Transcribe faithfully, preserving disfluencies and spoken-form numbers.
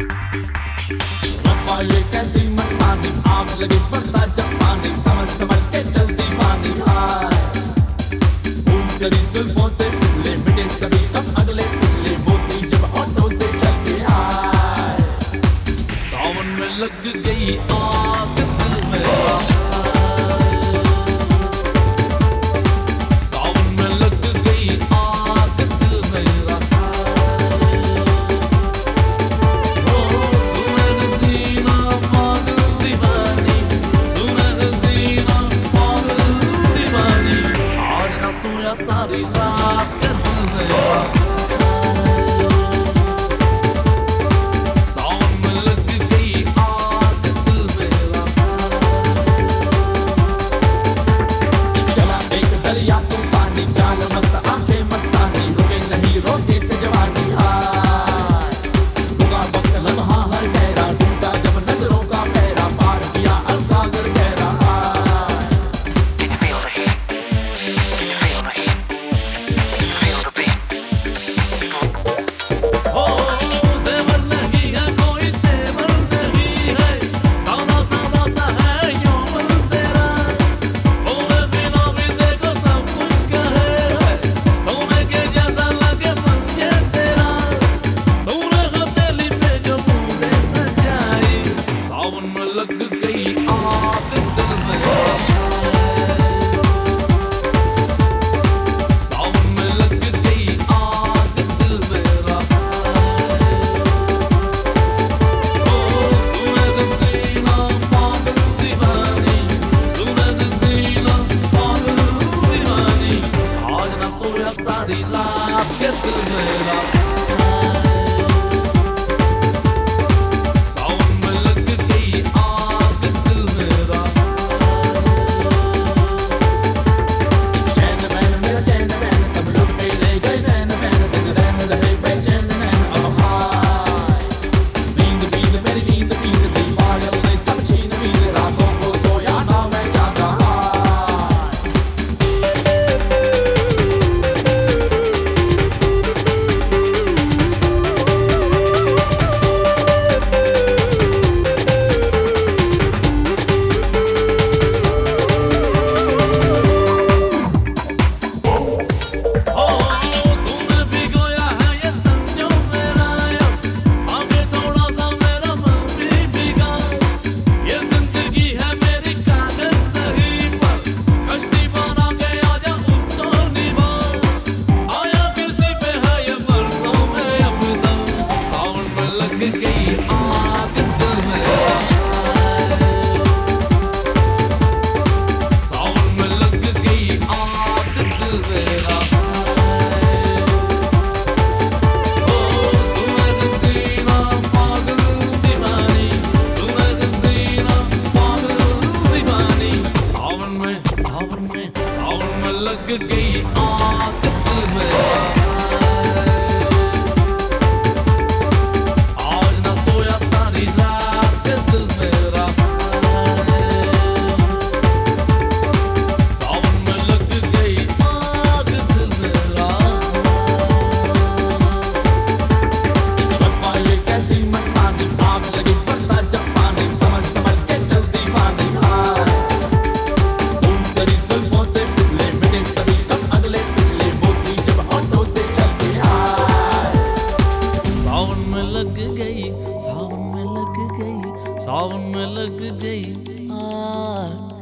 रब्बा ये कैसी मनमानी, आग लगी बरसा जब पानी, समझ समझ के चलती पानी हाय। बूम करी जुल्फों से फिसले, मिटे सभी कब अगले पिछले, मोती जब होठों से चलती हाय। सावन में लग गई आग दिल में, सोया सारी रात के दिल में, सावन में लग गई आग दिल मेरा। चला एक दरिया तूफानी, चाल मस्त आंखें मस्तानी, रुके नहीं रोके से जवानी हाय। रुका वक्त लम्हा हर गहरा, टूटा जब नजरों का पहरा, पार किया अलसागर गहरा हाय। लग गई आग दिल में, सावन में लग गई आग दिल मेरा। ओ सूरज सीना पागल दीवानी, सूरज सीना पागल दीवानी, आज ना सोया सारी रात के दिल मेरा। लग गई आग दिल में, आज ना सोया सारी रात दिल मेरा। सावन में लग गई आग दिल मेरा। रब्बा ये कैसी मनमानी, आग लगी बरसा जब पानी, समझ समझ के चलती पानी हाय। बूम करी जुल्फों से फिसले, मिटे सभी कब अगले पिछले, मोती जब होठों से चलती हाय। सावन में लग गई, सावन में लग गई, सावन में लग गई आग।